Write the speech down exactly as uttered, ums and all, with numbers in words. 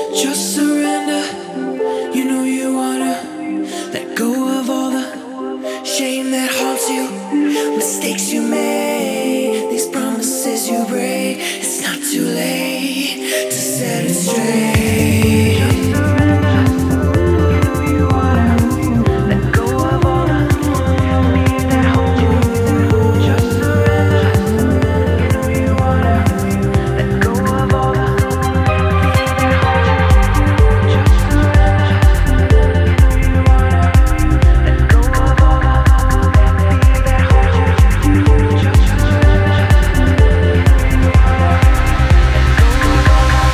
Just surrender. You know you wanna let go of all the shame that haunts you, mistakes you made, these promises you break. It's not too late to set it straight. Just surrender. You know you wanna let go of all the fears that hold you. Just surrender. You know you wanna let go of all the fears that hold you. Just surrender. You know you wanna let go of all the fears that hold you. Just surrender. You know you wanna let go of all the